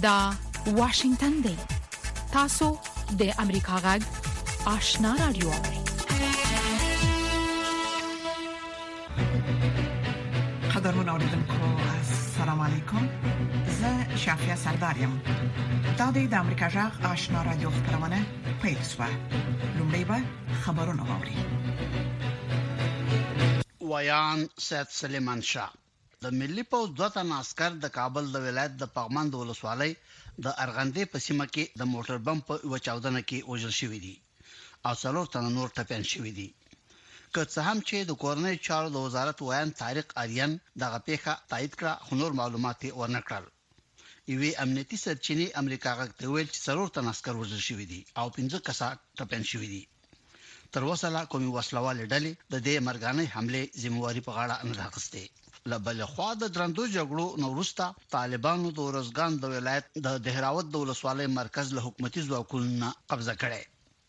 دا واشنگتن دی. تاسو د امریکا غږ آشنا رادیو. قدرمن اوریدونکو السلام علیکم. زه شافیا سردارم. دا د امریکا غږ آشنا رادیو خبرونه پیل شوه. لومړی به خبرونه واوري. ویان سید سلیمان شاه د ملي پوز دوه تن عسكر د کابل د ولایت د پغمند ولسوالۍ د ارغندې په سیمه کې د موټر بم په وچاودنه کې وژل شوی دی او څلور تن نور ټپيان شوی دي. که څه هم چې د کورنۍ چارو د وزارت ویان طارق آریان دغه پیښه تایید کړه، خو نور معلومات ورنکړل. یوې امنیتي سرچینې امریکا غږ ته ویل چې څلور تن عسكر وژل شوی دي او 15 کسان ټپيان شوی دي. تر اوسه لا کومي وسلوال ډلې د دې مرګانې حمله ذمہواری په غاړه نه راغسته. لبل خو د درندو جګړو نو وروسته طالبانو د ورزګان د ولایت د دهراوت د ولسوالۍ مرکز له حکومتي ځواکونو قبضه کړي.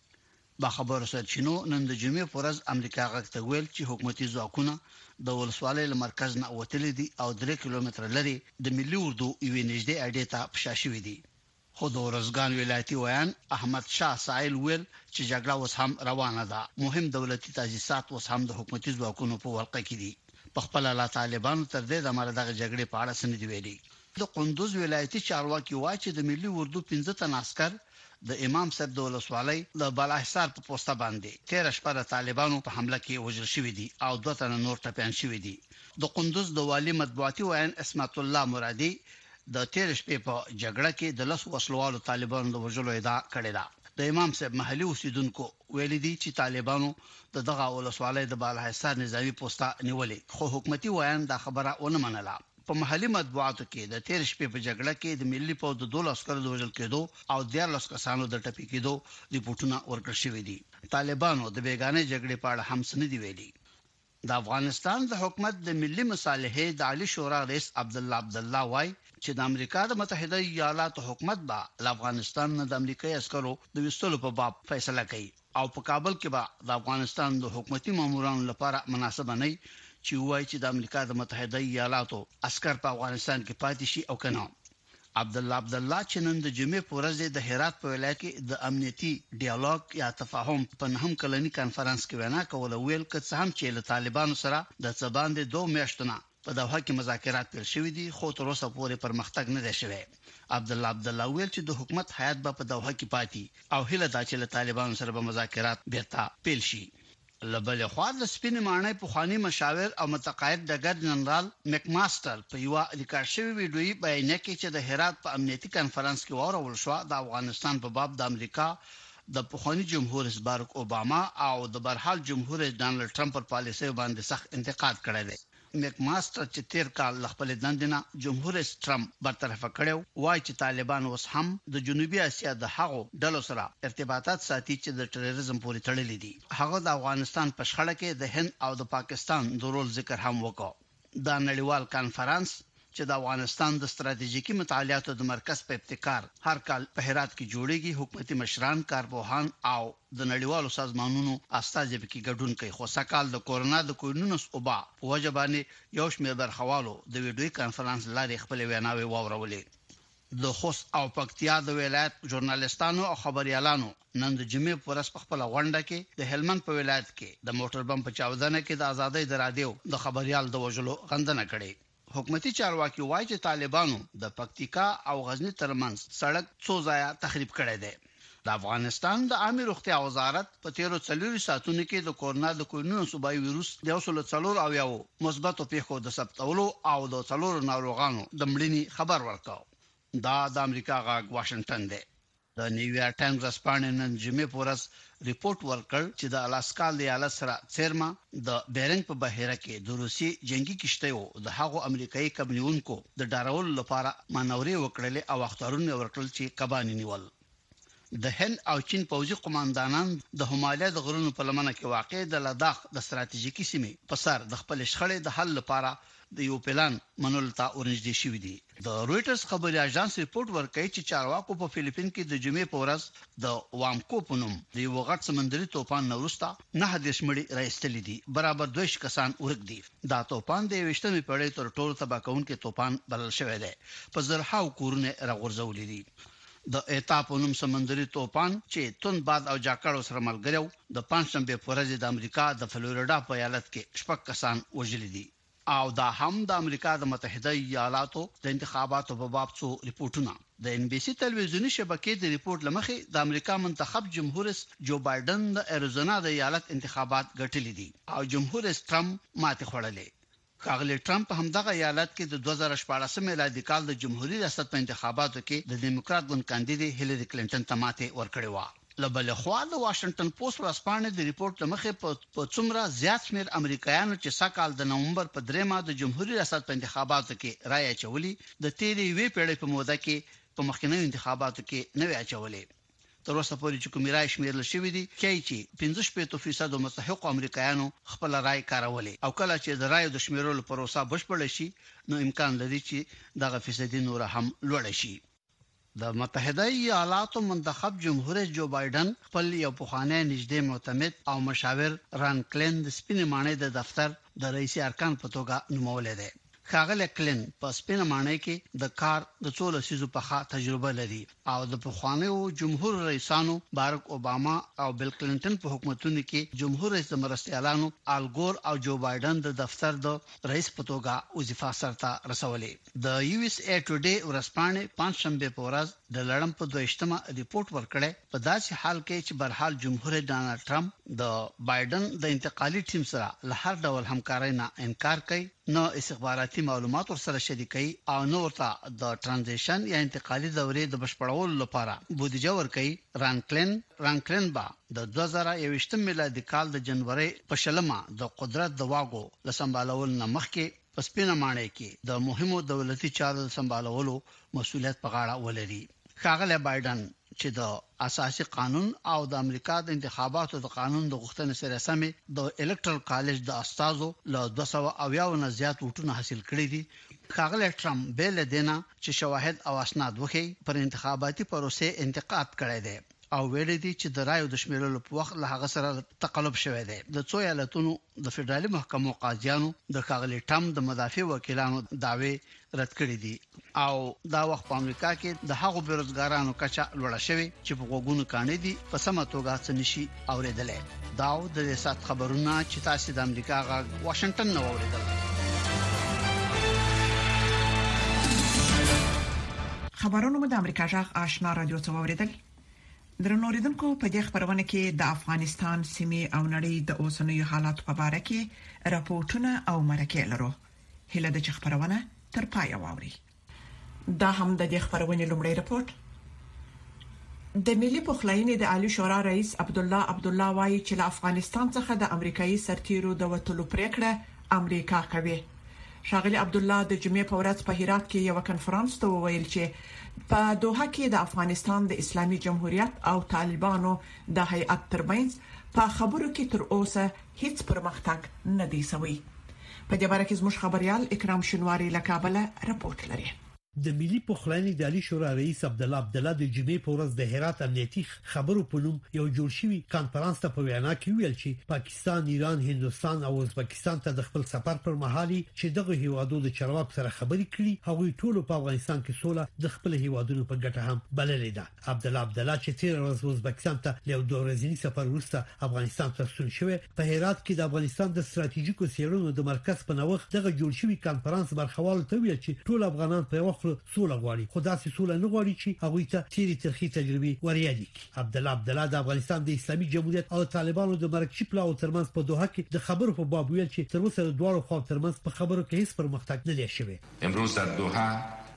با خبر سرچینو نن د جمعې پرز امریکا غږ ته ویل چې حکومتي ځواکونه د ولسوالۍ له مرکز نه وتلي دي او 3 کیلومتره لري د ملي اردو یوې نږدې اډې ته پښاشوي دي. خو د ورزګان ولایتي ویان احمد شاه سایل ویل چې جګړه اوس هم روانه ده. مهم دولتي تاسیسات اوس هم د حکومتي ځواکونو په ولقه کې دي. په خپل لا طالبانو تر دې د مرده جګړې په اړه سند ویلي. د قندوز ولایتي چارواکي وایي چې د ملي اردو 15 تن عسكر د امام صاحب د ولسوالۍ د بالاحصار په پوسټه باندې 13 شپه د طالبانو په حمله کې وژل شوی دي او 2 تن نور ټپيان شوی دي. د قندوز د والي مطبوعاتي ویان اسمت الله مرادي د 13 شپې په جګړه کې د لس وسلوالو طالبانو د وژلو ادعا کړې ده. د امام صاحب محلي اوسیدونکو ویلي دي چې طالبانو دغه ولسوالۍ د بالاحصار نظامی پوسټه نیولې، خو حکومتي ویان دا خبره ونه منله. په محلي مطبوعاتو کې د 13 شپې په جګړه کې د ملي پوز د 12 عسکرو د وژل کېدو او 14 کسانو د ټپي کېدو ریپورتونه ورکړل شوي دي. طالبانو د بیگانه جګړې په اړه هم سند ویلي. د افغانستان د حکومت د ملي مصالحې د عالی شورا رئیس عبدالله وای چې د امریکا د متحده ایالاتو حکومت به د افغانستان د امریکایي عسکرو د وستلو په باب فیصله کوي او په کابل کې به د افغانستان د حکومتي مامورانو لپاره مناسب نه چې وایي چې د امریکا د متحده ایالاتو عسكر په افغانستان کې پاتې شي او کنه. عبدالله چې نن د جمعې په ورځ د هرات په ولایت کې د امنیتي ډیالوګ یا تفاهم په نهم کلنی کانفرنس کې وینا کوله. ویل چې هم چې له طالبانو سره د څباندې 2 میاشتونه په دوحه کې مذاکرات پیل شوې دي، خو تر اوسه پورې پرمختګ نه دی شوی. عبدالله ویل چې د حکومت حیات به په دوحه کې پاتې او هله دا چې له طالبانو سره به مذاکرات بیرته پیل شي. لبل خو د سپین مانای په خواني مشاور او متقاعد ډګر جنرال میک ماستر په یو ریکارډ شوی ویډیوي بیان کې چې د هرات په امنیتي کانفرنس کې وراول شو د افغانستان په باب د امریکا د پخوانی جمهور رئیس باراک اوباما او د برحال جمهور رئیس ډانلډ ټرمپ پر پالیسۍ باندې سخت انتقاد کړی دی. میک ماستر چې تیر کال خپل دندنه جمهور رئیس ټرمپ برطرف کړو، وایي چې طالبان اوس هم د جنوبي اسیا د هغو ډلو سره ارتباطات ساتي چې د ټیرریزم پورې تړلي دي. هغه د افغانستان په شخړه کې د هند او د پاکستان د رول ذکر هم وکړ. دا نړیوال کانفرنس چې د افغانستان د ستراتیژیکي مطالعاتو د مرکز په ابتکار هر کال په هرات کې جوړیږي. حکومتي مشران، کارپوهان او د نړیوالو سازمانونو استازي پکې ګډون کوي. خو سکهال د کورونا د کوینونس اوبا په وجه باندې یو شمېر برخوالو د ویډیوي کانفرنس لارې خپل ویناوي واورولې. د خوست او پکتیا د ولایت ژورنالیستانو او خبريالانو نن د جمعې پر ورځ په خپل غونډه کې د هلمند په ولایت کې د موټر بم په چاودنه کې د ازادۍ د رادیو د خبريال د وژلو غندنه کړې. حکومتي چارواکي وایي چې طالبانو د پکتیکا او غزنی ترمنځ سړک څو ځای تخریب کړی دی. د افغانستان د عامه روغتیا وزارت په 13 ساعتونو کې د کورونا د کوینونو صوبایي وایروس د 104 او یو مثبتو پیښو د ثبتولو او د 4 ناروغانو د مړینې خبر ورکاو. دا د امریکا غږ واشنگټن دی. د نیویارک ټایمز اسپانیا نن جمعې پورس ریپورت ورکړ چې د الاسکا د ایالت سره څیرما د بیرنګ په بحیره کې د روسي جنگي کشتیو د هغو امریکایي کبنیونکو د ډارولو لپاره مانورې وکړلې او اختارونه ورکړل چې کبان نیول. د هند او چین پوځي قوماندانان د همالیا د غرونو په لمنه کې واقع د لداخ د ستراتیژیکي سیمې په سر د خپل شخړې د حل لپاره د یو پلان منل ته ورنږدې شوې دي. د رويټرز خبري اژانس ریپورت ورکوي چې چارواکو په فلیپین کې د جمعې په ورځ د وامکو په نوم د یو غټ سمندري طوفان نورستا 9 مړي راځتلې دي، برابر 2 کسان ورک دي. دا طوفان د 20مې پیړۍ تر ټولو تباکونکي طوفان بلل شوی دی، په زرهاو کورونه راغورځولې دي. د ایتا په نوم سمندري طوفان چې تون باد او جاکړو سره ملګریو د پنځشنبه په ورځ د امریکا د فلوریډا په ایالت کې 6 کسان وژل دي. او دا هم د امریکا د متحده ایالاتو د انتخاباتو په باب څو ریپورتونه. د ان بي سي تلویزیونی شبکې د ریپورت لمخې د امریکا منتخب جمهور رئیس جو بایدن د اریزونا د ایالت انتخابات ګټلې دي او جمهور رئیس ټرمپ ماتې خوړلې. ښاغلی ټرمپ همدغه ایالت کې د 2014 میلادي کال د جمهوریت ریاست په انتخاباتو کې د دیموکرات ګوند کاندیدې هیلری کلینټن ته ماتې ورکړې و. لبل خو د واشنگټن پوسټ ورسپانې د ریپورت لمخې په څومره زیات شمیر امریکایانو چې سکهال د نومبر په 3 د جمهوریت ریاست په انتخاباتو کې رائے اچولي د تیرې وی پیړۍ په موده کې په مخکنیو انتخاباتو کې نه وی اچولې. تر اوسه پورې چې کوم رائے شمیرل شوې دي چې 15% مستحق امریکایانو خپل رائے کارولې او کله چې د رائے د شمیرلو پروسه بشپړ شي نو امکان لري چې دغه فیصدي نور هم لوړ شي. د متحده ایالاتو منتخب جمهور رئیس جو بایدن خپل یو پخوانی نږدې معتمد او مشاور ران کلین د سپینې ماڼۍ د دفتر د رئیس ارکان په توګه نومول دي. ښاغلی کلین په سپینې ماڼۍ کې د کار د 14 سیزو په تجربه لري او د پخوانیو جمهور رئیسانو بارک اوباما او بیل کلینټن په حکومتونو کې جمهور رئیس مرستیالانو آل گور او جو بایدن د دفتر د رئیس په توګه وظیفه سرته رسولې. د یو اس ای ټوډے ورسپانې پنځشنبه په ورځ د لړم په 22مه ریپورت ورکړی په داسې حال کې چې برحال جمهور رئیس ډانلډ ټرمپ د بایدن د انتقالي ټیم سره له هر ډول همکارۍ نه انکار کوي، نو استخباراتي معلومات ورسره شریکي او نو ورته د ترانزیشن یا انتقالي دورې د بشپړولو لپاره بودیجه ورکړي. ران کلین با د 2021 میلادي کال د جنوري په شلمه د قدرت د واګو لسمبالول نه مخکې په سپینه ماڼۍ کې د مهمو دولتي چارو سمبالولو مسؤلیت په غاړه ولري. ښاغلی بایدن چې د اساسي قانون او د امریکا د انتخاباتو د قانون د غوښتنې سره سمې د الکټرل کالج د استادو له 200 نه زیات ووټونه حاصل کړي دي. ښاغلی ټرمپ بیل دینا چې شواهد او اسناد وخی پر انتخاباتي پروسې انتقاد کړی دی او ویل دي چې د رایو د شمیرلو په وخت له هغه سره تقلب شوی دی. د څو ایالتونو د فدرالي محکمو قاضیانو د ښاغلی ټرمپ د مدافع وکیلانو دعوی رد کړې دي او دا وخت په امریکا کې د هغو بیروزګارانو کچه لوړه شوې چې په وګونو کانې دي په سمه توګه څه نشي اوریدلې. دا د ریاست خبرونه چې تاسو د امریکا غږ واشنگټن نو اوریدل. خبرونه مو د امریکا غږ آشنا رادیو څخه اوریدل. درنو اوریدونکو په دې خبرونه کې د افغانستان سیمې او نړۍ د اوسنیو حالات په اړه کې راپورټونه او مرکې لرو. هله د خبرونه تر پای واوري. دا هم د دې خبرونې لومړی رپورت. د ملي پخلاینې د عالی شورا رئیس عبد الله وايي چې له افغانستان څخه د امریکایي سرتیرو د وټلو پریکړه امریکا کوي. ښاغلی عبد الله د جمعې په ورځ په هرات کې یو کنفرانس ته وویل چې په دوحه کې د افغانستان د اسلامي جمهوریت او طالبانو د هیئت ترمنځ په خبرو کې تر اوسه هیڅ پرمختګ نه دی شوی. په دې اړه کې زموږ خبريال اکرام شنواری له کابل راپورټ لري. د ملي پخلاینې د عالی شورا رئیس عبد الله د جمعې په ورځ د هرات امنیتي خبرو په نوم یو جوړ شوی کانفرنس ته په وینا کې ویل چې پاکستان، ایران، هندستان او ازبکستان ته د خپل سفر پر مهال چې دغه هیوادو د چارواکو سره خبرې کړي، هغوی ټول په افغانستان کې سوله د خپل هیوادونو په ګټه هم بللې ده. عبد الله چې تیر ورځ ازبکستان ته له 2 ورځې سفر وروسته افغانستان ته ستون شوی، په هرات کې د افغانستان د ستراتیژیکو څېړنو د مرکز په نوښت دغه جوړ شوی کانفرنس برخوال ته ویل چې ټول افغانان په وخت سوله غواړي، خو داسې سوله نه غواړي چې هغه ته تیری ترخی تجربه وریادي. عبد الله د افغانستان د اسلامي جمهوریت او طالبانو د مرکزي پلاو ترمنځ په دوحه کې د خبرو په باب ویل چې تر اوسه د دوه خوا ترمنځ په خبرو کې هیڅ پرمختګ نه دی شوی. امروز در دوحه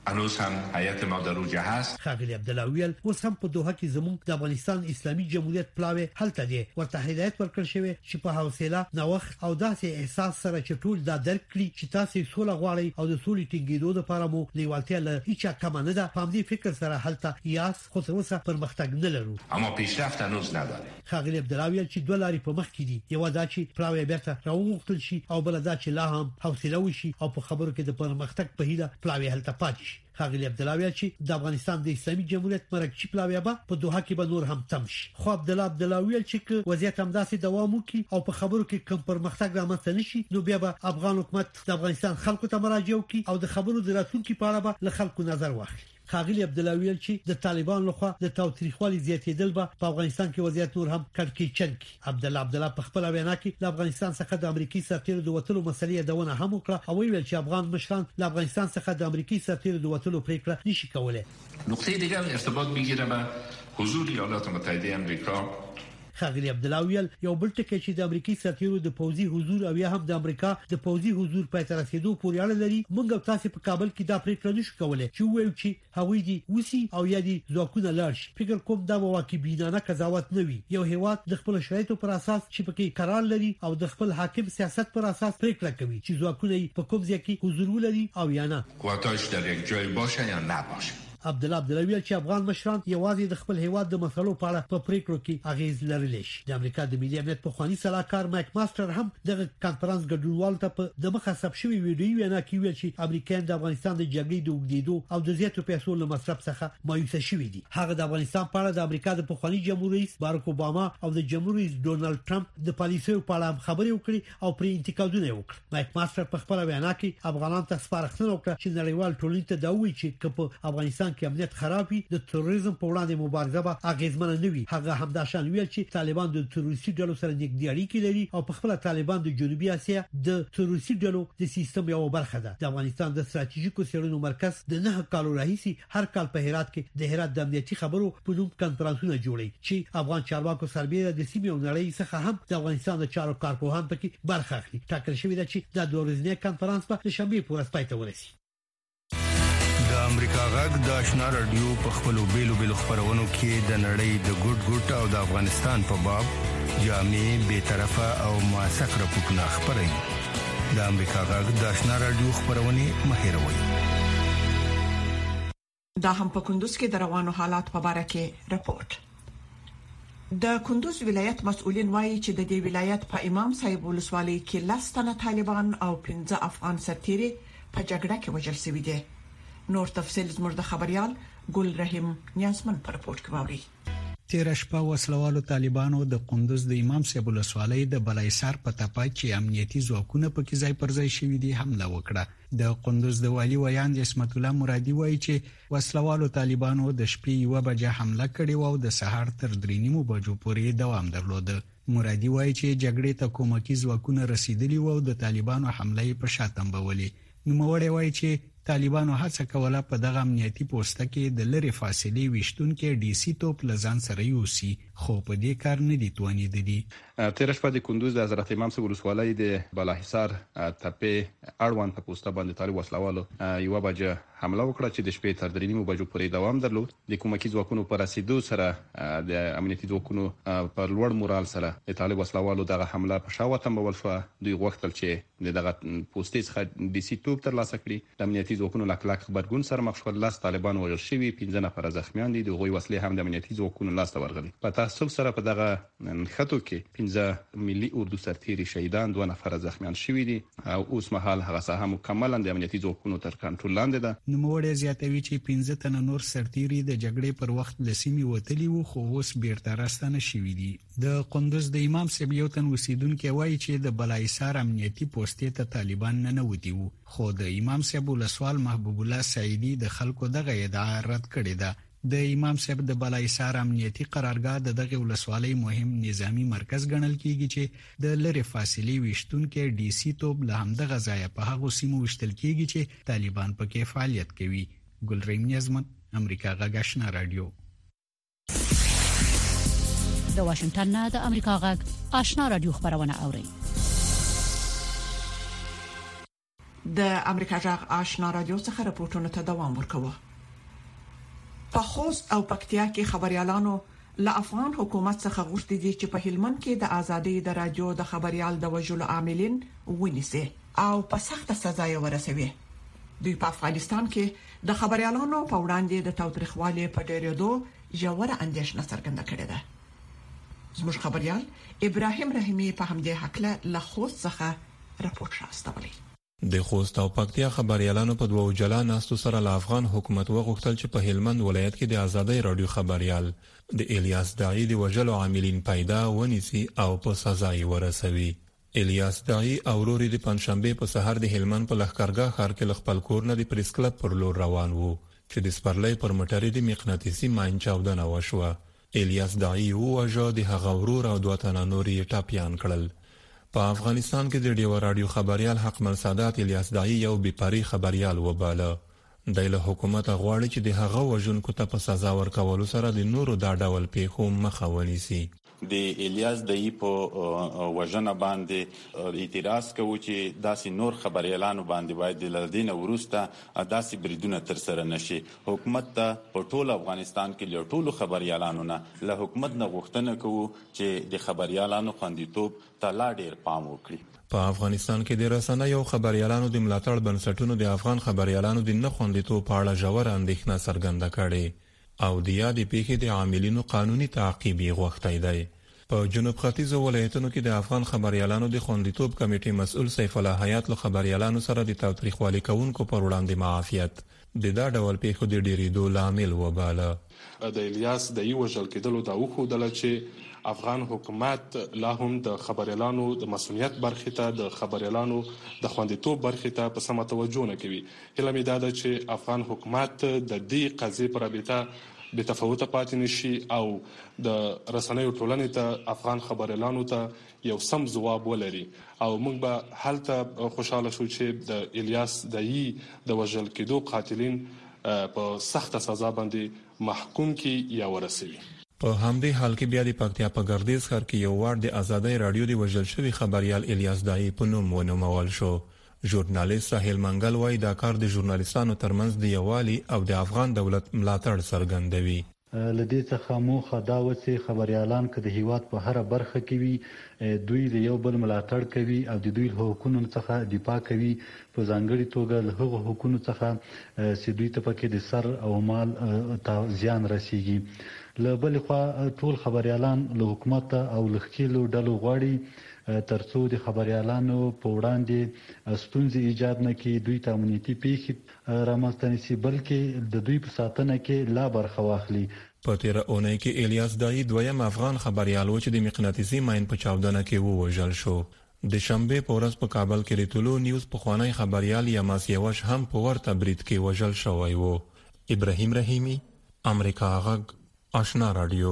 هنوز هم هیئت ما در اوجه هست. خاغلی عبدالله ویل اوس هم په دوحه کې زموږ د افغانستان اسلامي جمهوریت پلاوی هلته دی ورته هدایت ورکړل شوی چې په حوصله نوښت او داسې احساس سره چې ټول دا درک کړي چې تاسو سوله غواړئ او د سولې ټینګېدو لپاره مو لیوالتیا له هیڅ کم نه ده. په دې فکر سره هلته یاس خو تر اوسه پرمختګ نه لرو اما پیشرفت هنوز نداریم. خاغلی عبدالله ویل چې دوه لارې په مخ کې دي، یو دا چې پلاوی بیرته راوغوښتل شي او بل دا چې لا هم حوصله وشي او په خبرو کې د پرمختګ په هیله پلاوی هلته پاتې شي. خاغلی عبدالله ویل چې د افغانستان د اسلامي جمهوریت مرکزی پلاوی به په دوحه کې به نور هم تم شي. خو عبدالله ویل چې وضعیت همداسې دوام وکړي او په خبرو کې کم پرمختګ رامنځته نشي نو بیا به افغان حکومت د افغانستان خلکو ته مراجعه وکړي او د خبرو د راتلونکو په اړه به له خلکو نظر واخلي. خاغلی عبدالله ویل چې د طالبان لخوا د تاوتریخوالي زیاتېدل به په افغانستان کې وضعیت نور هم کړکېچن کی. عبدالله په خپل وینا کې د افغانستان څخه د امریکای سرتیرو د وټلو مسلې یادونه هم وکړه او ویل چې افغان مشران د افغانستان څخه د امریکای سرتیرو د وټلو پریکړه نشي کولای. نقطه دیگر ارتباط میگیره به حضور ایالات متحده آمریکا. خاغلی عبدالله ویل یو بل ټکی چې د امریکای سرتیرو د پوځي حضور او یا هم د امریکا د پوځي حضور په تر رسیدو پورې اړه لري. موږ تاسو په کابل کې دا پریکړه نشو کولای چې وایو چې هوی دي وسی او یا دي ځواکونه لاړ شي. فکر کوم دا واقعبینانه قضاوت نه وي. یو هیواد د خپل شرایطو پر اساس چې پکې قرار لري او د خپل حاکم سیاست پر اساس پریکړه کوي چې ځواکونه په کوم ځای کې حضور ولري او یا نه. قوتاش در یک جای باشه یا نباشه. عبدالله ویل چې افغان مشران یوازې د خپل هیواد د مسلو په اړه په پریکړو کې اغیز لرلی شي. د امریکا د ملي امنیت په خواني صلاحکار مایک ماستر هم د کانفرنس ګډونوال ته په د مخه حساب شوی ویډیو وینا کې ویل چې امریکایان د افغانستان د جګړې د وګړېدو او د زیاتو پیسو له مصرف څخه مایوس شوي دي. هغه د افغانستان په اړه د امریکا د خواني جمهوریت رئیس باراک اوباما او د جمهوریت رئیس ډونالد ټرمپ د پالیسیو په اړه خبرې وکړي او پرې انتقادونه وکړي. مایک ماستر په خپل وینا کې افغانان ته سپارښتنه وکړه چې نړیوال ټولنې ته دا وایي چې په افغانستان کې امنیت خراب د تروریزم په وړاندې مبارزه به اغیزمن نه وي. هغه همداشان ویل چې طالبان د تروریستي ډلو سره نږدې اړیکې لري او په خپل طالبان د جنوبي اسیا د تروریستي ډلو د سیستم یو برخه ده. د افغانستان د ستراتیژیکو څېړنو مرکز د 9 کالو راهیسي هر کال په هرات کې د هرات د امنیتي خبرو په نوم کانفرنسونه جوړي چې افغان چارواکو سربېره د سیمې او نړۍ څخه هم د افغانستان د چارو کارپوهان پکې برخه اخلي. ټاکل شوی دی چې د ورځنی کانفرنس په شنبه پورې پای ته ورسي. د امریکا غږ د آشنا رادیو په خپلو بیلو خبرونو کې د نړۍ د ګډ او د افغانستان په باب جامع به طرفه او موثق راپورټونه خبري. د امریکا غږ د آشنا رادیو خبرونه مهیروي. دا هم په کندوز کې د روانو حالات په اړه کې راپورټ. د کندوز ولایت مسؤلین وایي چې د دې ولایت په امام صاحب ولسوالۍ کې 10 تنه طالبان او 15 افغان سرتیري په جګړه کې وژل شوي دي. نور تفصیل زموږ د خبريال ګل رحیم نیازمن پر رپورټ کوي. تیر شپه وسلوالو طالبانو د قندوز د امام صاحب ولسوالۍ د بلایسار په تپه کې امنیتي ځواکونه په کې ځای پر ځای شوي دي حمله وکړه. د قندوز د والی ویان اسمت الله مرادي وایي چې وسلوالو طالبانو د شپې 1 بجې حمله کړې او د سهار تر 3 بجو پورې دوام درلود. مرادي وایي چې جګړې ته کومکي ځواکونه رسیدلي وو د طالبانو حمله په شاتم بولي. نو موري وایي چې طالبانو هڅه کوله په دغه امنیتي پوسټه کې د لری فاصلې وشتون کې ډي سي توپ لزان سره یوسي خو په دې کار نه دي توانیدلی. تیر شپه د کندوز د حضرت امام صاحب ولسوالۍ د بلاحصار تپه اړوند په پوسټه باندې طالب وسلوالو 1 بجې حمله وکړه چې د شپې تر 3 بجو پورې دوام درلود. د کومکي ځواکونو پر رسیدو سره د امنیتي ځواکونو پر لوړ مورال سره د طالب وسلوالو دغه حمله په شاوته مول شو. دوی غوښتل چې دغه پوسټې څخه ډي سي توپ ترلاسه کړي. د امنیتي ځواکونو لکلک خبرګون سره مخ شول. 10 طالبان وژل شوي، 15 نفر زخمیان دي. دغه وسلې هم د امنیتي ځواکونو لاس ته ورغلي. په تاسو سره په دغه خطو کې 15 ملي اردو سرتیري شهیدان، 2 نفر زخمیان شوي دي او اوس مهال هغه ساحه مکمل د امنیتي ځواکونو تر کنټرول لاندې ده. نو موړې زیاتوي چې 15 تنه نور سرتیري د جګړې پر وخت لسیمي وتلی وو خو اوس بیرته راستنه شوي دي. د قندوز د امام صاحب یو تن اوسیدونکو وایي چې د بلایسار امنیتي پوسټې ته طالبان نه وتی وو خو د امام صاحب ولسوال محبوب الله سعیدی د خلکو دغه ادعا رد کړې ده. د امام صاحب د بلایسار امنیتي قرارګاه د دغه ولسوالۍ مهم نظامی مرکز ګڼل کیږي چې د لری فاصلې وشتون کې ډي سي توپ له همدغه ځای په هغه سیمو وشتل کیږي چې طالبان پکې فعالیت کوي. ګل رحیم نیازمن، امریکا غږ آشنا رادیو. د واشنگټن نه د امریکا غږ آشنا رادیو خبرونه اوري. د امریکا جغ آشنا رادیو څخه راپورټونه ته دوام ورکوي. په خوست او پکتیا کې خبريالانو له افغان حکومت څخه غوښتي دي چې په هلمند کې د ازادي د رادیو د خبريال د وژلو عاملین ونیسي او په سخته سزا یې ورسوي. دوی په افغانستان کې د خبريالانو په وړاندې د تاوتریخوالي په ډیرېدو ژوره اندېښنه څرګنده کړې ده. زموږ خبريال ابراهيم رحیمي په همدې حق له خوست څخه راپورټ راستولی. د خوست او پکتیا خبريالانو په دوه جلا ناستو سره له افغان حکومت وغوښتل چې په هلمند ولایت کې د ازادي رادیو خبريال د الیاس داعی د وژلو عاملین پیدا ونیسي او په سزا یې ورسوي. الیاس داعی او ورور د پنځشنبه په سحر د هلمند په لښکرګاه ښار کې خپل کور نه د پریس کلب پر لور روان وو چې د سپرلۍ پر مټری د مقناطیسي ماین چاودنه وشوه. الیاس داعی وژو د هغه ورور او دوه تنه نور یې ټاپیان کړل. په افغانستان کې د ډیو رادیو خبريال حقمل سادات الیاس داعی یو بيپاري خبريال وباله. د له حکومت غواړي چې د هغه وژونکو ته په سزا ورکولو سره د نورو دا ډول پیښو مخه ونیسي. د الیاس دای په وژنه باندې اعتراض کوي چې داسې نور خبريالانو باندې باید د لدین ورسته داسې بریدونه تر سره نشي. حکومت ته په ټول افغانستان کې له ټولو خبريالانو نه له حکومت نه غوښتنه کوي چې د خبريالانو خوندیتوب ته لا ډیر پام وکړي. په افغانستان کې د رسنیو خبريالانو د ملاتړ بنسټونو د افغان خبريالانو د نه خوندیتوب په اړه ژور اندېښنه څرګنده کړې او د یادې پیښې د عاملینو قانوني تعقیب غوښتي دی. په جنوب ختیځو ولایتونو کې د افغان خبريالانو د خوندیتوب کمیټې مسؤل سیف الله حیات له خبريالانو سره د تاوتریخوالي کوونکو پر وړاندې معافیت د دا ډول پیښو د ډیریدو لامل وباله. د الیاس د وژل کېدلو دا وښودل چې افغان حکومت لا هم د خبريالانو د مسؤلیت برخې ته د خبريالانو د خوندیتوب برخې ته په سمه توجه نه کوي. هله مې دا ده چې افغان حکومت د دې قضیې پر رابطه به تفاوت پاتې نشي او د رسنیو ټولنې ته افغان خبريالانو ته یو سم ځواب ولري او موږ به هلته خوشاله شو چې د الیاس دای د وژل کېدو قاتلین په سخته سزا باندې محکوم کی یا ورسوي. په همدې حال کې بیا د پکتیا په ګردیز ښار کې یو وار د ازادي رادیو د وژل شوی خبريال الیاس داعی په نوم ونومول شو. ژورنالیست ساحل منګل وایي دا کار د ژورنالیستانو ترمنځ د یووالي او د افغان دولت ملاتړ څرګندوي. لدې څخه موخه دا و چې خبريالان که د هیواد په هر برخه کې وي دوی د یو بل ملاتړ کوي او د دوی حقوقو څخه دفاع کوي په ځانګړي توګه له هغو حقوقو څخه چې دوی ته پکې د سر او مال زیان رسیږي. له بل خوا ټول خبريالان له حکومت او لخکېلو ډلو غواړي ترڅو د خبريالانو په وړاندې ستونزې ایجاد نه کړي، دوی ته امنیتي پیښې رامنځته نشي بلکې د دوی په ساتنه کې لا برخه واخلي. په تیر اونۍ کې الیاس داعی دویم افغان خبريال و چې د مقناطیسي ماین په چاودنه کې ووژل شو. د شنبه په ورځ په کابل کې ریتولو نیوز په خوانی خبريال یماس یوش هم په ورته برید کې وژل شوی و. ابراهيم رحیمي، امریکا غږ، آشنا رادیو.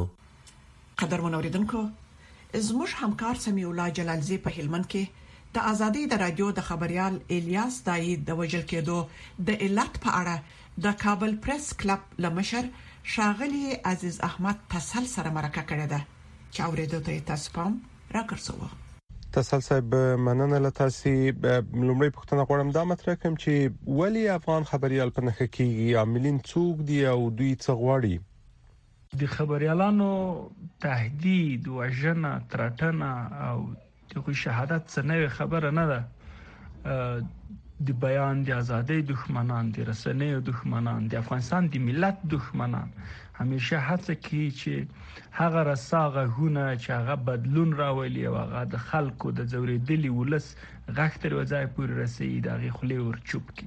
قدرمن اوریدونکو، زموږ همکار سمیع الله جلالزی په هلمند کې د ازادي د رادیو د خبريال الیاس داعی د وژل کېدو د علت په اړه د کابل پریس کلب لمشر شاغلی عزیز احمد تسل سره مرکه کړې ده چې اوریدو ته تاسو پام راکړسو. تسل صاحب، مننه له تاسو. لومړی پوښتنه غواړم دا مطرح کوم چې ولی افغان خبريال په نخښه کې عاملین څوک دي او دوی څه غواړي؟ د خبريالانو تهدید، وژنه، ترټنه او د شهادت څخه خبره نه ده. د بیان د ازادۍ دښمنان، د رسنیو دښمنان، د افغانستان د ملت دښمنان همیشه هڅه کوي چې هغه رساغهونه چې هغه بدلون راولي او هغه د خلکو د زوریدلي ولس غږ تر وځای پورې رسېږي د هغې خولې ور چوپ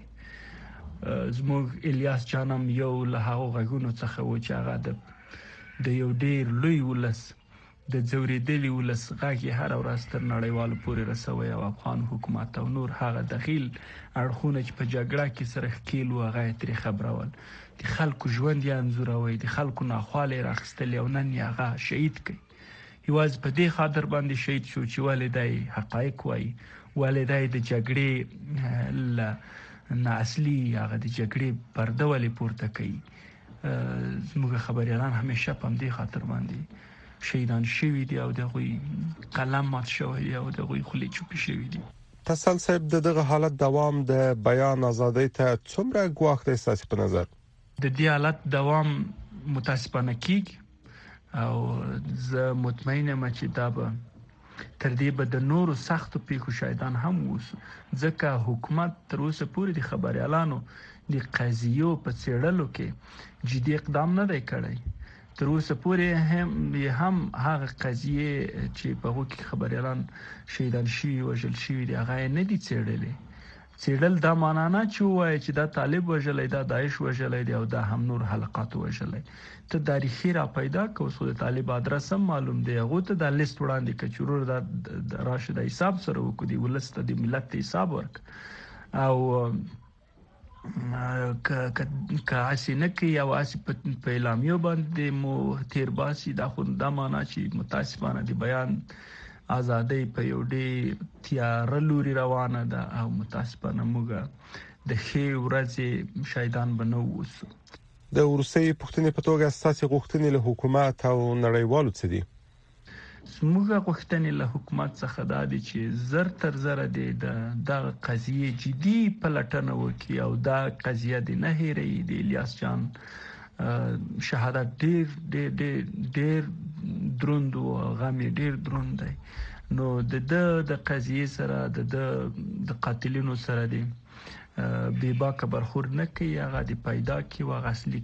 کړي. زموږ الیاس جانم یو له هغو غږونو څخه و چې هغه د یو ډیر لوی ولس د زوریدلي ولس غږ یې هر ورځ تر نړیوالو پورې رسوي او افغان حکومت او نور هغه دخیل اړخونه چې په جګړه کې سره ښکیل و هغه یې ترې خبرول، د خلکو ژوند یې انځوروي، د خلکو ناخواله راخستل او نن یې هغه شهید کړي. یوازې په دې خاطر باندې شهید شو چې والدای حقایق وایي، والدای د جګړې نه اصلي هغه د جګړې پرده ولې پورته کوي. زموږ خبريالان همیشه په دې خاطر باندې شهیدان شوي دي او دغه قلم مات شوی او دغه خولې چوپ شوی دي. تسل صاحب دغه حالت دوام د بیان ازادۍ ته څومره ګواښ دی ستاسو په نظر؟ د دې حالت دوام متاسفانه کیږي او زه مطمئنه یم چې دا به تر دې به د نورو سختو پیښو شایدان هم ووسو، ځکه حکومت تر اوسه پورې د خبريالانو د قضیو په څېړلو کې جدي اقدام نه دی کړی. تر اوسه پورې هم هغه قضیه چې په هغه کې خبريالان شهیدان شي وژل شي دي هغه نه دي څېړل دا معنا نه چې وایي چې دا طالب وژلې دا داعش وژلې دی او دا هم نور حلقات وژلې. ته تاریخي را پیدا کوو د طالب ادرس هم معلوم دی، هغه ته د لیست وړاندې کچورور د راشد حساب سره وکړي ولسته د ملت حساب ورک او که اسی نه کې او اسی په اعلامیو باندې مو تیر باسي دا خو د معنا چې متاسفانه دی بیان ازادۍ په یو ډېر تیار لوري روانه ده او متاسفانه موږ د خې ورځې شایدان بنو وسو. د روسي پښتنې په توګه اساسي غوښتنې له حکومت او نړیوالو څخه دي. موږ غوښتنې له حکومت څخه دا دي چې زر تر زر د قضیه جدي پلټنه وکړي او دا قضیه د نه هېري د الیاس جان شهادت ډېر دروند او غم ډېر دروند دی. نو د قضیه سره د قاتلینو سره دی بې باکه برخورد نه کوي، هغه د پیدا کی او اصلي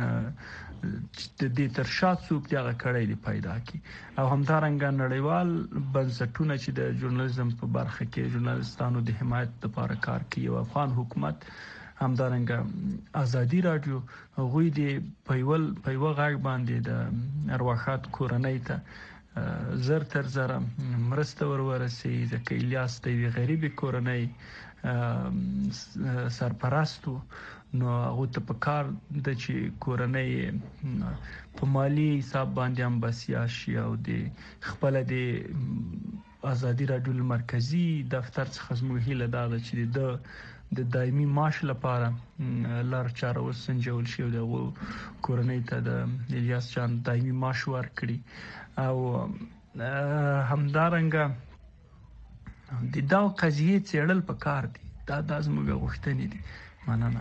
د دې تر شا څوک دی هغه کړی دی پیدا کی او همدارنګه نړیوال بنسټونه چې د ژورنالیزم په برخه کې ژورنالستانو د حمایت لپاره کار کوي او افغان حکومت همدارنګه ازادي رادیو غوی دی په یو غږ باندې د ارواحات کورنۍ ته زر تر زر مرسته ورسي ځکه الیاس د غریبي کورنۍ سرپرستو نو هغه ته په کار د چې کورنۍ په مالی حساب باندې هم بسیا شي او د خپل د ازادي رادیو مرکزی دفتر څخه زموږ هیله ده چې د دایمي معاش لپاره لار چاره وسنجول شي او د کورنۍ ته د الیاس جان دایمي معاش ورکړي او همدارنګه د دا قضیه څېړل پکار دي. دا زموږ غوښتنې دي. مننه.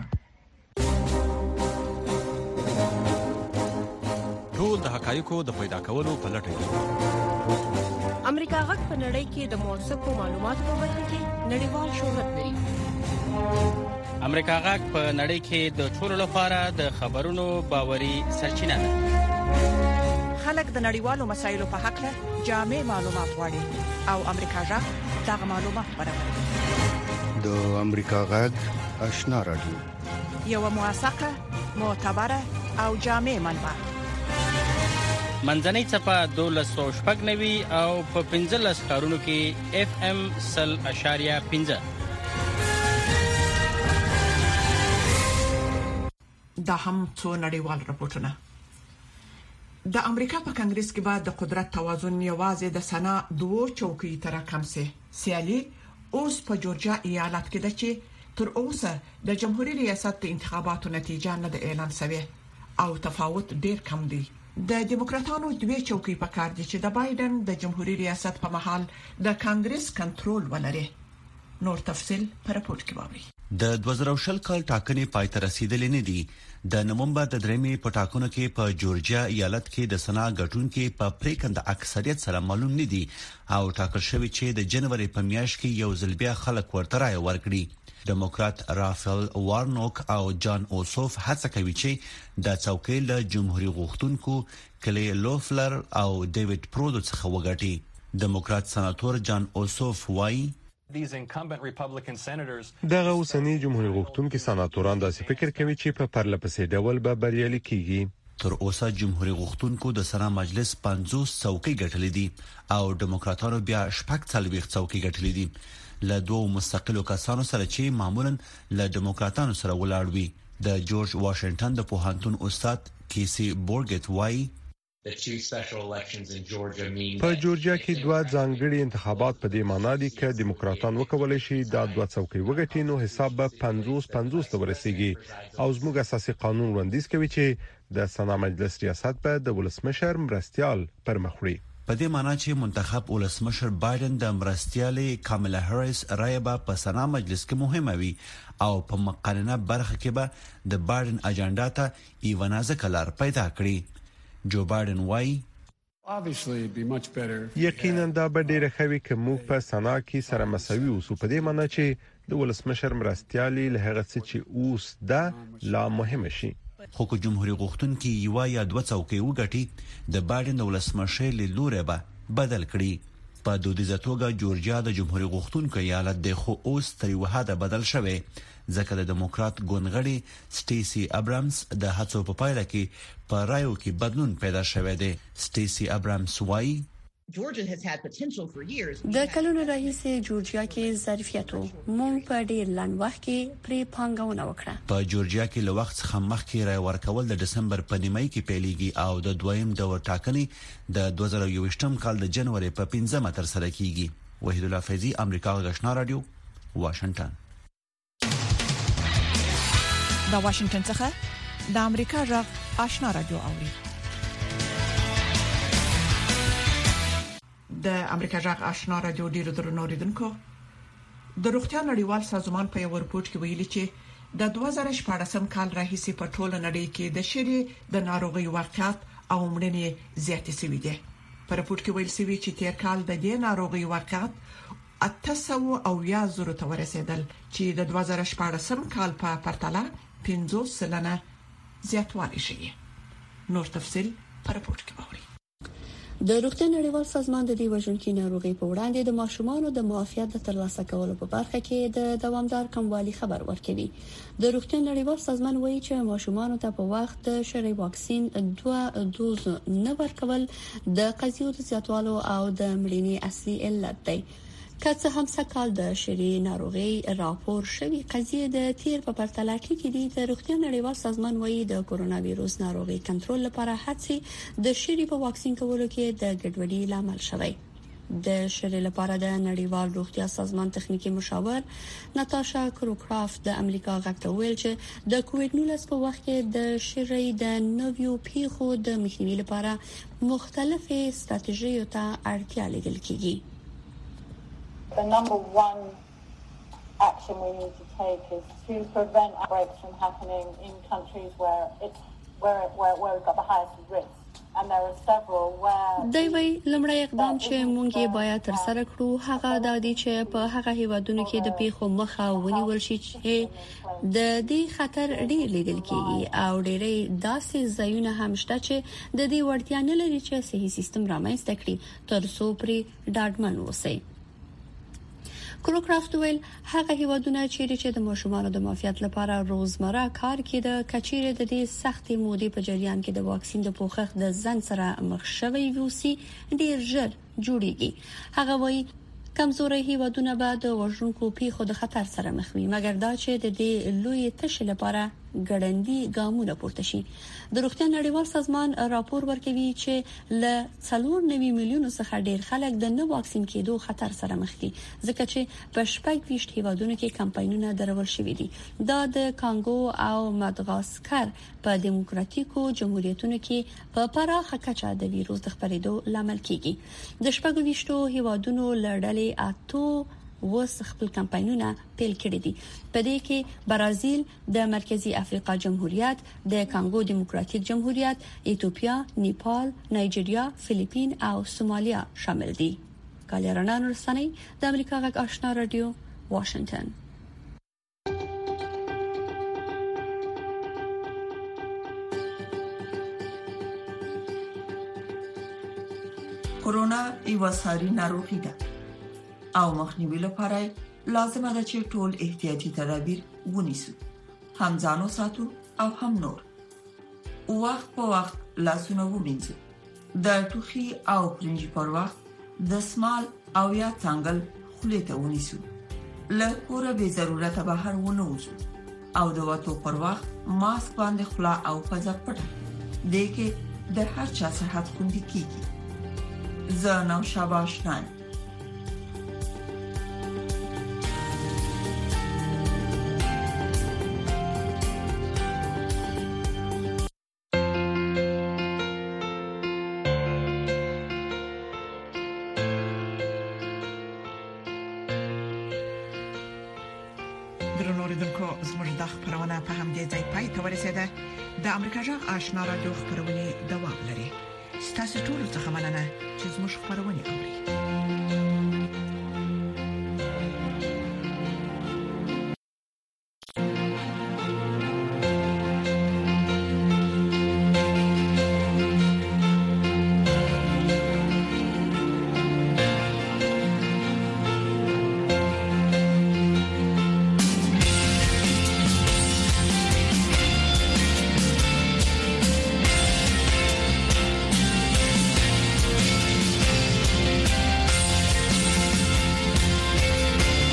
ټول د حقایقو د پیدا کولو په لټه کې امریکا غږ په نړۍ کې د موثقو معلوماتو په برخه کې نړیوال شهرت لري. امریکا غږ په نړۍ کې د ټولو لپاره د خبرونو باوري سرچینه ده. خلک د نړیوالو مسایلو په حق له جامع معلومات غواړي او امریکا غږ دغه معلومات برابروي. د امریکا غږ آشنا رادیو یو موثقه معتبره او جامع منبع. منځنۍ چپه 1290 او په 15 ښارونو کې FM 100.5. دا هم څو نړیوال راپورټونه. د امریکا په کانګرس کې بعد د قدرت توازن یوازې د سنا 2 چوکۍ تر کم سي سیالي اوس په جورجیا ایالت کې ده چې تر اوسه د جمهوریت ریاست د انتخاباتو نتیجه نه د اعلان شوه او تفاوت ډیر کم دی. د دیموکراتانو 2 چوکۍ په کار دي چې د بایدن د جمهوریت ریاست په محل د کانګرس کنټرول ولري. نور تفصيل په راپورټ کې وایي. د 2020 کال ټاکنې پای ته رسیدلې نه دي. د نومبر د 3 په ټاکنو کې په جورجیا ایالت کې د سنا غټونکو په پریکند اکثریت سره معلوم نه دي او ټاکل شوی چې د جنوري په میاشت کې یو ځل بیا خلک ورته رائے ورکړي. ډیموکرات رافل وارنوک او جان اوسوف هڅه کوي چې د څوکۍ له جمهوریت غوښتونکو کلی لوفلر او ډیوډ پرودو څخه وګټي. ډیموکرات سناتور جان اوسوف وايي دغه اوسنی جمهوریت غوښتونکو سناتوران داسې فکر کوي چې په پرلپسې ډول به بریالي کیږي. تر اوسه جمهوریت غوښتونکو د سنا مجلس 50 څوکۍ ګټلې دي او ډیموکراتانو بیا 40 څوکۍ ګټلې دي له 2 مستقلو کسانو سره چې معمولا له ډیموکراتانو سره ولاړ وي. د جورج واشنگټن د پوهنتون استاد کیسی بورګټ وايي په جورجیا کې 2 ځانګړي انتخابات په دې معنی دي چې دیموکراتان وکولای شي دا 2 څوکۍ وګټي نو حساب به 50-50 ته ورسیږي او زموږ اساسي قانون وړاندیز کوي چې د سنا مجلس ریاست به د ولسمشر مرستيال پر مخ وړي. په دې معنی چې منتخب ولسمشر بایدن د مرستيالې کاملا هریس رایبه په سنا مجلس کې مهمه وي او په مقننه برخه کې به د بایدن اجنډا ته ایوانازه کلار پیدا کړي. جو بایدن وایي یقینا دا به ډیره خوي چې موږ په سنا کې سره مساوي اوسو، په دې معنی چې د ولسمشر مرستيالي له هغه څه چې اوس دا لا مهمه شي. خو که جمهوریت غوښتونکي یو یا دوه څوکۍ وګټي د بایدن د ولسمشر له لوري به بدل کړي. په دودیزه توګه جورجیا د جمهوریت غوښتونکو ایالت د خو اوس تر یو حد بدل شوی ځکه د دیموکرات ګوندغړي سټیسي ابرامز د هڅو په پایله کې په رایو کې بدلون پیدا شوی دی. سټیسي ابرامز وايي د کلونو راهیسې جورجیا کې ظرفیت وو، مونږ په ډیر لنډ وخت کې پری پانګونه وکړه. په جورجیا کې له وخت څخه مخکې رای ورکول د دسمبر په نیمایي کې پیلېږي او د دویم دور ټاکنې د 2021م کال د جنوري په 15 تر سره کیږي. وحید الله فیضی، امریکا غشنا رادیو، واشنگټن. د واشنگټن څخه د امریکا غږ آشنا رادیو اوري. د امریکا غږ آشنا رادیو ډیرو درنو اوریدونکو، د روغتیا نړیوال سازمان په یو رپورت کې ویلي چې د 2014 کال راهیسې په ټوله نړۍ کې د شری د ناروغي واقعات او مړینې زیاتې شوې دي. په رپورت کې ویل شوی چې تیر کال د دې ناروغي واقعات 800 ته ورسېدل چې د 2014 کال په پرتله 50% زیاتوالی شوی. نور تفصیل په رپورت کې ووري. د روغتیا نړیوال سازمان د دې وژونکي ناروغي په وړاندې د ماشومانو د معافیت د ترلاسه کولو په برخه کې د دوامدار کموالي خبر ورکوي. د روغتیا نړیوال سازمان وایي چې ماشومانو ته په وخت د شری واکسین 2 دوز نه ورکول د قضیو د زیاتوالو او د مړینې اصلي علت دی. که څه هم سکهال د شری ناروغي راپور شوی قضیه د تیر په پرتله کې دي. د روغتیا نړیوال سازمان وایي د کورونا وایروس ناروغي کنټرول لپاره هڅې د شری په واکسین کولو کې د ګډوډۍ لامل شوی. د شری لپاره د نړیوال روغتیا سازمان تخنیکی مشاور ناتاشا کروکرافت د امریکا غږ ته ویل چې د کووډ 19 په وخت کې د شری د نویو پیښو د مخنیوي لپاره مختلفې ستراتیژیو ته اړتیا لیدل کیږي. The number one action we need to take is to prevent outbreaks from happening in countries where we've got the highest risk. And there are several where دوی لمړی اقدام چې مونږ یې باید تر سره کړو هغه د دې چې په هغه هیوادونو کې د پیښو مخه ونیول شي چې د دې خطر ډیر لیدل کیږي او ډېرې داسې ځایونه هم شته چې د دې وړتیا نه لري چې صحي سیستم رامنځته کړي تر څو پرې ډاډمن اوسي. کروکرافت ویل هغه هیوادونه چې د ماشومانو د معافیت لپاره روزمره کار کوي د کچېره د دې سختې مودې په جریان کې د واکسین د پوښښ د ځن سره مخ شوی ویروسي ډیر ژر جوړیږي. هغه وایي کمزوري هیوادونه به د وژونکو پیښو د خطر سره مخ وي مګر دا چې د دې لوی تشې لپاره ګړندی ګامونه پورته شي. د روغتیا نړیوال سازمان راپور ورکوي چې له 4.9 میلیونو څخه ډیر خلک د نه واکسین کېدو خطر سره مخ دي ځکه چې په 28 هیوادونو کې کمپاینونه درول شوې دي. دا د کانګو او مدغاسکر په دیموکراتیکو جمهوریتونو کې په پراخه کچه د ویروس د خپرېدو لامل کیږي. د 28 هیوادونو لړلې وس خپل کمپاینونه پیل کړي دي. په دې کې برازیل، د مرکزی افریقا جمهوریت، د کانګو دیموکراتیک جمهوریت، ایتوپیا، نیپال، نایجیریا، فلیپین او سومالیا شامل دي. کالیران رسنۍ د امریکا غږ آشنا رادیو، واشنگټن. کورونا یو ساري ناروغي ده او مخنیوي لپاره لازمه ده چې ټول احتیاطي تدابیر ونیسو، هم ځانو ساتو او هم نور. وخت په وخت لاسونه ومینځو، د ټوخي او پرنجي پر وخت دسمال او یا څنګل خولې ته ونیسو، له کوره به ضرورت بهر ونه وځو او د وټو پر وخت ماسک باندې خلا او پزه پټه دې کې د هر چا صحت خوندي کیږي. زه نو شاباش نان. درنو اوریدونکو زموږ د خبرونه په همدې ځای پای ته ورسیده. د امریکا جغ آشنا رادیو خبرونه دوام لري. ستاسو ټول څه مننه چې زموږ خبرونه اوري.